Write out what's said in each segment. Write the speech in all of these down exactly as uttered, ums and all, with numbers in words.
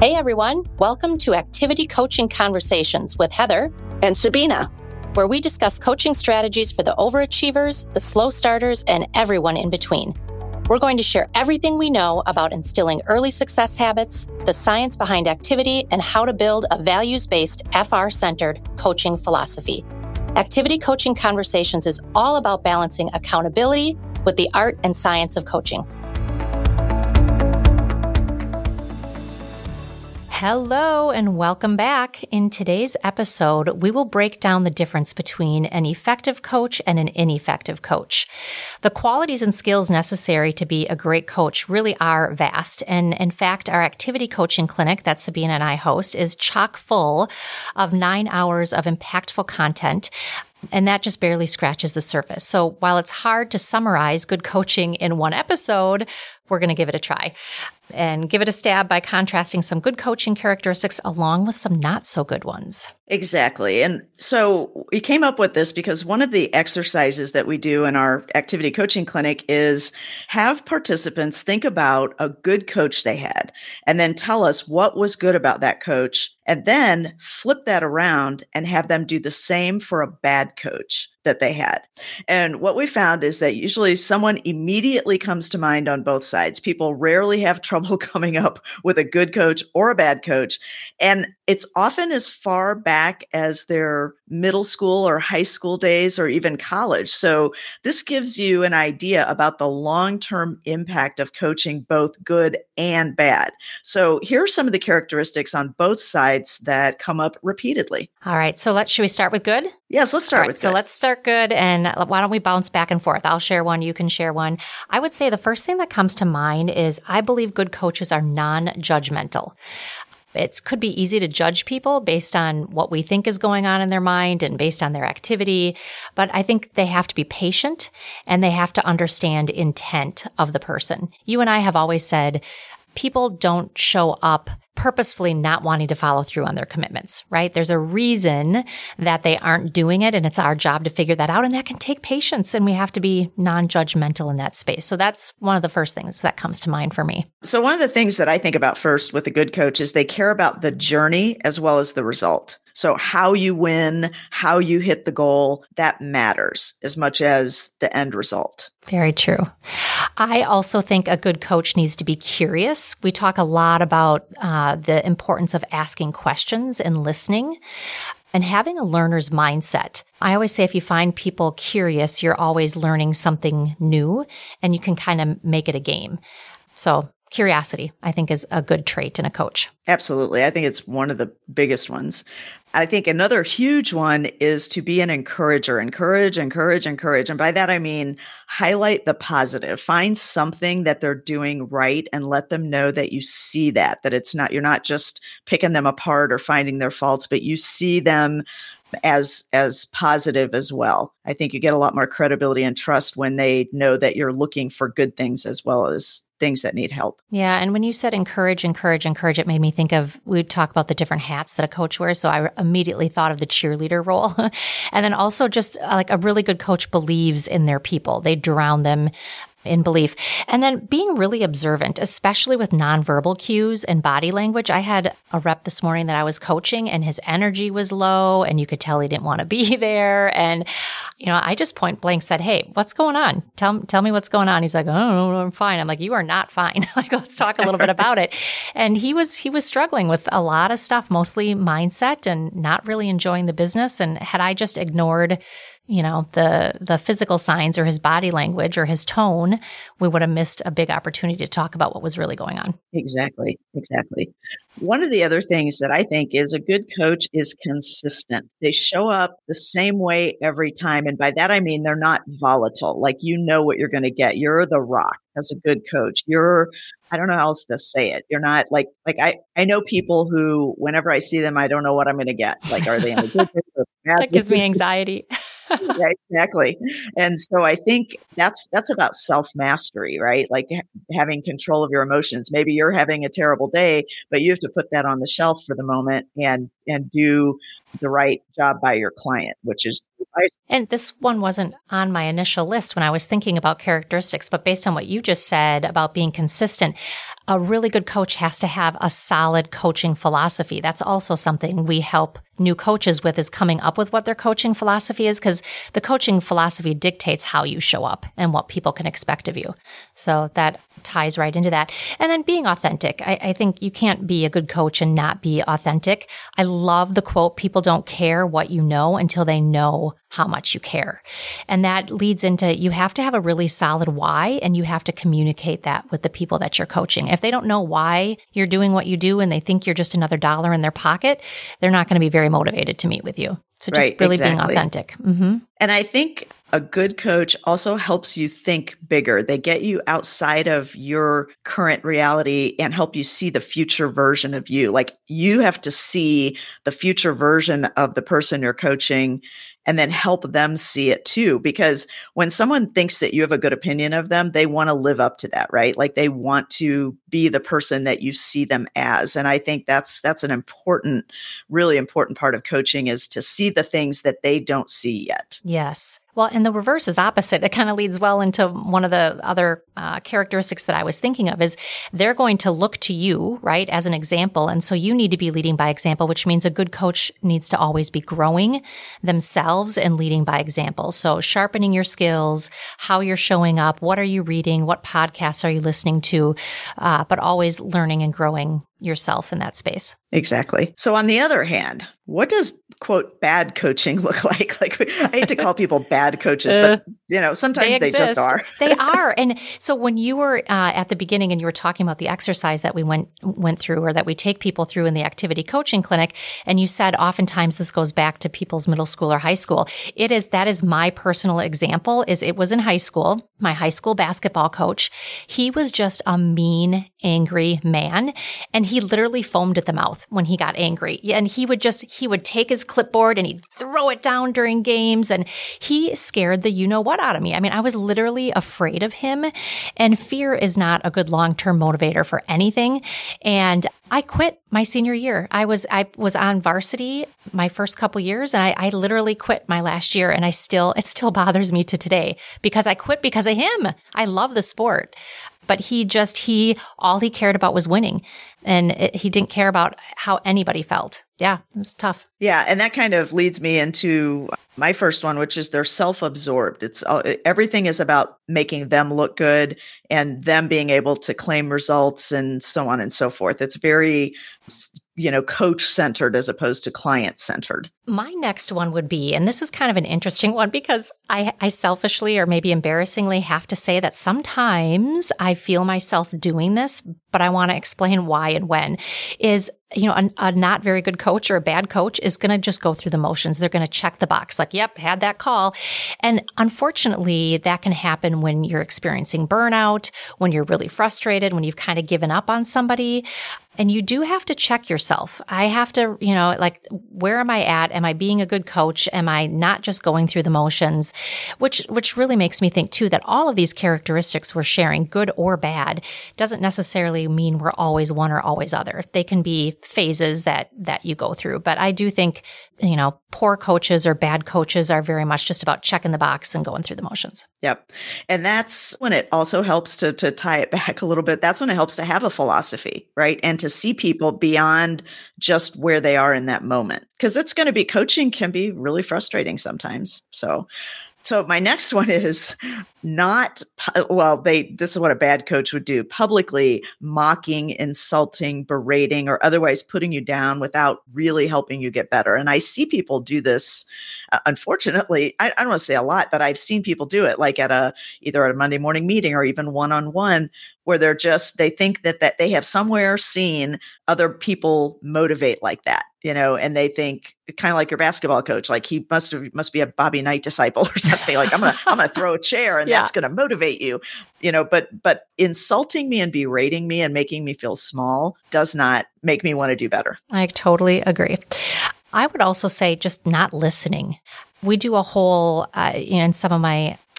Hey everyone, welcome to Activity Coaching Conversations with Heather and Sabina, where we discuss coaching strategies for the overachievers, the slow starters, and everyone in between. We're going to share everything we know about instilling early success habits, the science behind activity, and how to build a values-based, F R-centered coaching philosophy. Activity Coaching Conversations is all about balancing accountability with the art and science of coaching. Hello and welcome back. In today's episode, we will break down the difference between an effective coach and an ineffective coach. The qualities and skills necessary to be a great coach really are vast. And in fact, our activity coaching clinic that Sabina and I host is chock full of nine hours of impactful content. And that just barely scratches the surface. So while it's hard to summarize good coaching in one episode, we're going to give it a try and give it a stab by contrasting some good coaching characteristics along with some not so good ones. Exactly. And so we came up with this because one of the exercises that we do in our activity coaching clinic is have participants think about a good coach they had and then tell us what was good about that coach, and then flip that around and have them do the same for a bad coach that they had. And what we found is that usually someone immediately comes to mind on both sides. People rarely have trouble coming up with a good coach or a bad coach. And it's often as far back as their middle school or high school days or even college. So this gives you an idea about the long-term impact of coaching, both good and bad. So here are some of the characteristics on both sides that come up repeatedly. All right. So let's, should we start with good? Yes, let's start right, with good. So let's start good. And why don't we bounce back and forth? I'll share one. You can share one. I would say the first thing that comes to mind is I believe good coaches are non-judgmental. It could be easy to judge people based on what we think is going on in their mind and based on their activity. But I think they have to be patient and they have to understand intent of the person. You and I have always said people don't show up purposefully not wanting to follow through on their commitments, right? There's a reason that they aren't doing it, and it's our job to figure that out, and that can take patience, and we have to be non-judgmental in that space. So that's one of the first things that comes to mind for me. So one of the things that I think about first with a good coach is they care about the journey as well as the result. So how you win, how you hit the goal, that matters as much as the end result. Very true. I also think a good coach needs to be curious. We talk a lot about uh, the importance of asking questions and listening and having a learner's mindset. I always say if you find people curious, you're always learning something new and you can kind of make it a game. So curiosity, I think, is a good trait in a coach. Absolutely. I think it's one of the biggest ones. I think another huge one is to be an encourager. Encourage, encourage, encourage. And by that, I mean, highlight the positive. Find something that they're doing right and let them know that you see that, that it's not, you're not just picking them apart or finding their faults, but you see them as as positive as well. I think you get a lot more credibility and trust when they know that you're looking for good things as well as things that need help. Yeah. And when you said encourage, encourage, encourage, it made me think of, we would talk about the different hats that a coach wears. So I immediately thought of the cheerleader role. And then also just uh, like a really good coach believes in their people. They drown them in belief. And then being really observant, especially with nonverbal cues and body language. I had a rep this morning that I was coaching and his energy was low and you could tell he didn't want to be there. And, you know, I just point blank said, hey, what's going on? Tell, tell me what's going on. He's like, oh, no, I'm fine. I'm like, you are not fine. Like, let's talk a little bit about it. And he was, he was struggling with a lot of stuff, mostly mindset and not really enjoying the business. And had I just ignored you know, the the physical signs or his body language or his tone, we would have missed a big opportunity to talk about what was really going on. Exactly. Exactly. One of the other things that I think is a good coach is consistent. They show up the same way every time. And by that, I mean, they're not volatile. Like, you know what you're going to get. You're the rock as a good coach. You're, I don't know how else to say it. You're not like, like I, I know people who, whenever I see them, I don't know what I'm going to get. Like, are they in a good mood or bad That gives me anxiety. Yeah, exactly. And so I think that's that's about self-mastery, right? Like ha- having control of your emotions. Maybe you're having a terrible day, but you have to put that on the shelf for the moment and and do the right job by your client, which is right. And this one wasn't on my initial list when I was thinking about characteristics, but based on what you just said about being consistent, a really good coach has to have a solid coaching philosophy. That's also something we help new coaches with, is coming up with what their coaching philosophy is, because the coaching philosophy dictates how you show up and what people can expect of you. So that ties right into that. And then being authentic. I, I think you can't be a good coach and not be authentic. I love the quote, people don't care what you know until they know how much you care. And that leads into, you have to have a really solid why, and you have to communicate that with the people that you're coaching. If they don't know why you're doing what you do and they think you're just another dollar in their pocket, they're not going to be very motivated to meet with you. So just right, really exactly. being authentic. Mm-hmm. And I think a good coach also helps you think bigger. They get you outside of your current reality and help you see the future version of you. Like, you have to see the future version of the person you're coaching and then help them see it too. Because when someone thinks that you have a good opinion of them, they want to live up to that, right? Like, they want to be the person that you see them as. And I think that's that's an important, really important part of coaching, is to see the things that they don't see yet. Yes. Well, and the reverse is opposite. It kind of leads well into one of the other uh, characteristics that I was thinking of, is they're going to look to you, right, as an example. And so you need to be leading by example, which means a good coach needs to always be growing themselves and leading by example. So sharpening your skills, how you're showing up, what are you reading, what podcasts are you listening to, uh, but always learning and growing yourself in that space. Exactly. So on the other hand, what does, quote, bad coaching look like? Like, I hate to call people bad coaches, uh, but, you know, sometimes they, they just are. They are. And so when you were uh, at the beginning and you were talking about the exercise that we went went through, or that we take people through in the activity coaching clinic, and you said oftentimes this goes back to people's middle school or high school. It is, that is my personal example, is it was in high school. My high school basketball coach, he was just a mean, angry man. And he literally foamed at the mouth when he got angry. And he would just, he would take his clipboard and he'd throw it down during games. And he scared the you-know-what out of me. I mean, I was literally afraid of him. And fear is not a good long-term motivator for anything. And I quit my senior year. I was, I was on varsity my first couple years, and I, I literally quit my last year. And I still, it still bothers me to today, because I quit because of him. I love the sport. But he just, he, all he cared about was winning. And it, he didn't care about how anybody felt. Yeah, it was tough. Yeah. And that kind of leads me into my first one, which is they're self-absorbed. It's uh, everything is about making them look good and them being able to claim results and so on and so forth. It's very, you know, coach centered as opposed to client centered. My next one would be, and this is kind of an interesting one, because I, I selfishly or maybe embarrassingly have to say that sometimes I feel myself doing this, but I want to explain why and when, is, you know, a, a not very good coach or a bad coach is going to just go through the motions. They're going to check the box like, yep, had that call. And unfortunately, that can happen when you're experiencing burnout, when you're really frustrated, when you've kind of given up on somebody. And you do have to check yourself. I have to, you know, like, where am I at? Am I being a good coach? Am I not just going through the motions? Which, which really makes me think too, that all of these characteristics we're sharing, good or bad, doesn't necessarily mean we're always one or always other. They can be phases that, that you go through. But I do think, you know, poor coaches or bad coaches are very much just about checking the box and going through the motions. Yep. And that's when it also helps to, to tie it back a little bit. That's when it helps to have a philosophy, right? And to see people beyond just where they are in that moment. Because it's going to be, coaching can be really frustrating sometimes. So, so my next one is not, well, they, this is what a bad coach would do: publicly mocking, insulting, berating, or otherwise putting you down without really helping you get better. And I see people do this, uh, unfortunately, I, I don't want to say a lot, but I've seen people do it, like at a, either at a Monday morning meeting or even one-on-one, where they're just, they think that, that they have somewhere seen other people motivate like that, you know, and they think, kind of like your basketball coach, like he must have, must be a Bobby Knight disciple or something. Like, I'm going to, I'm going to throw a chair and yeah. that's going to motivate you, you know, but, but insulting me and berating me and making me feel small does not make me want to do better. I totally agree. I would also say just not listening. We do a whole, uh, you know, in some of my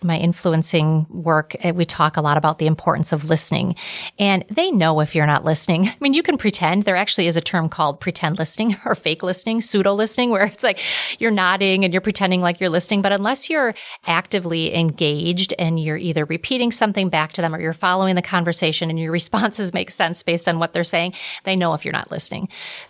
my influencing work, we talk a lot about the importance of listening. And they know if you're not listening. I mean, you can pretend. There actually is a term called pretend listening or fake listening, pseudo listening, where it's like you're nodding and you're pretending like you're listening. But unless you're actively engaged and you're either repeating something back to them or you're following the conversation and your responses make sense based on what they're saying, they know if you're not listening.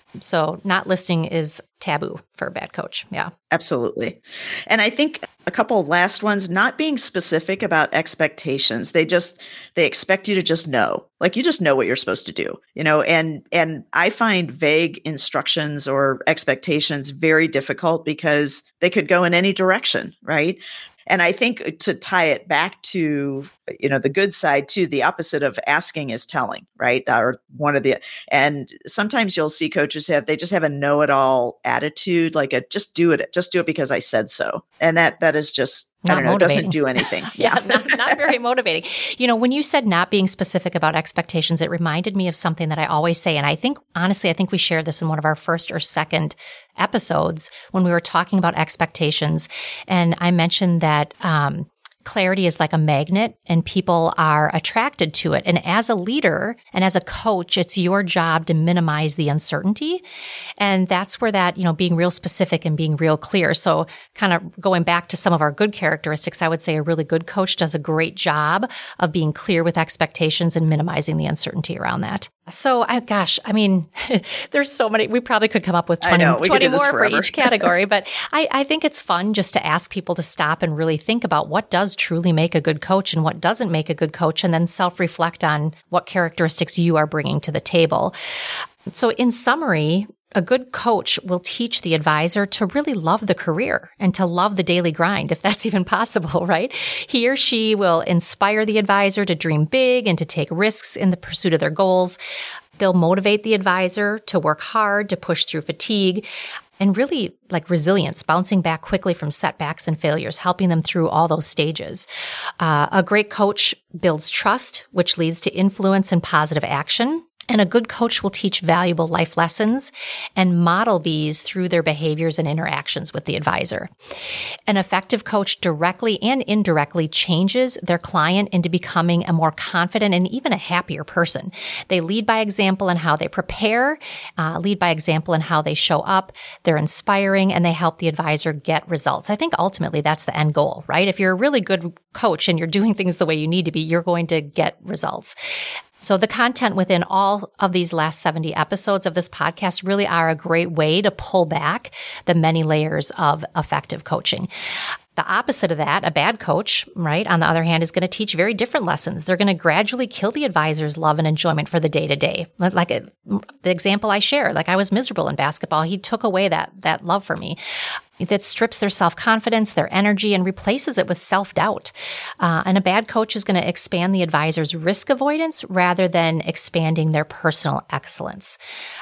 So not listening is taboo for a bad coach. Yeah. Absolutely. And I think a couple of last ones, not being specific about expectations. They just, they expect you to just know, like you just know what you're supposed to do, you know, and, and I find vague instructions or expectations very difficult because they could go in any direction, right? And I think to tie it back to, you know, the good side too, the opposite of asking is telling, right? Or one of the, and sometimes you'll see coaches have, they just have a know-it-all attitude, like a, just do it, just do it because I said so. And that, that is just, not I don't know, motivating. doesn't do anything. yeah, not, not very motivating. You know, when you said not being specific about expectations, it reminded me of something that I always say. And I think, honestly, I think we shared this in one of our first or second episodes when we were talking about expectations. And I mentioned that, um, clarity is like a magnet and people are attracted to it. And as a leader and as a coach, it's your job to minimize the uncertainty. And that's where that, you know, being real specific and being real clear. So kind of going back to some of our good characteristics, I would say a really good coach does a great job of being clear with expectations and minimizing the uncertainty around that. So, I, gosh, I mean, there's so many, we probably could come up with twenty, twenty more for each category, but I, I think it's fun just to ask people to stop and really think about what does truly make a good coach and what doesn't make a good coach, and then self-reflect on what characteristics you are bringing to the table. So in summary, a good coach will teach the advisor to really love the career and to love the daily grind, if that's even possible, right? He or she will inspire the advisor to dream big and to take risks in the pursuit of their goals. They'll motivate the advisor to work hard, to push through fatigue, and really like resilience, bouncing back quickly from setbacks and failures, helping them through all those stages. Uh, a great coach builds trust, which leads to influence and positive action. And a good coach will teach valuable life lessons and model these through their behaviors and interactions with the advisor. An effective coach directly and indirectly changes their client into becoming a more confident and even a happier person. They lead by example in how they prepare, uh, lead by example in how they show up. They're inspiring and they help the advisor get results. I think ultimately that's the end goal, right? If you're a really good coach and you're doing things the way you need to be, you're going to get results. So the content within all of these last seventy episodes of this podcast really are a great way to pull back the many layers of effective coaching. The opposite of that, a bad coach, right, on the other hand, is going to teach very different lessons. They're going to gradually kill the advisor's love and enjoyment for the day-to-day. Like a, the example I shared, like I was miserable in basketball. He took away that, that love for me. That strips their self-confidence, their energy, and replaces it with self-doubt. Uh, and a bad coach is going to expand the advisor's risk avoidance rather than expanding their personal excellence.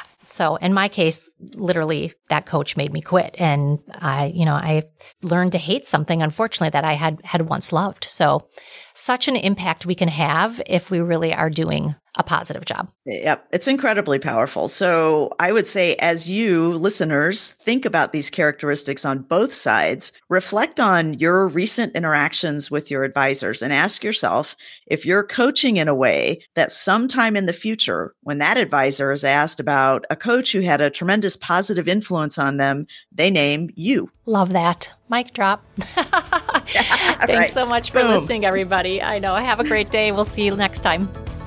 So in my case, literally that coach made me quit. And I, you know, I learned to hate something, unfortunately, that I had, had once loved. So such an impact we can have if we really are doing a positive job. Yep. It's incredibly powerful. So I would say, as you listeners think about these characteristics on both sides, reflect on your recent interactions with your advisors and ask yourself if you're coaching in a way that sometime in the future, when that advisor is asked about a coach who had a tremendous positive influence on them, they name you. Love that. Mic drop. Thanks right. so much for Boom. listening, everybody. I know. Have a great day. We'll see you next time.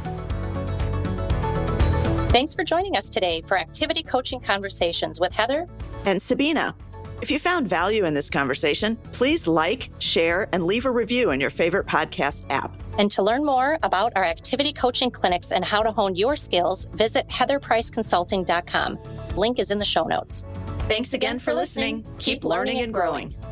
Thanks for joining us today for Activity Coaching Conversations with Heather and Sabina. If you found value in this conversation, please like, share, and leave a review in your favorite podcast app. And to learn more about our activity coaching clinics and how to hone your skills, visit heather price consulting dot com. Link is in the show notes. Thanks again for listening. Keep learning and growing.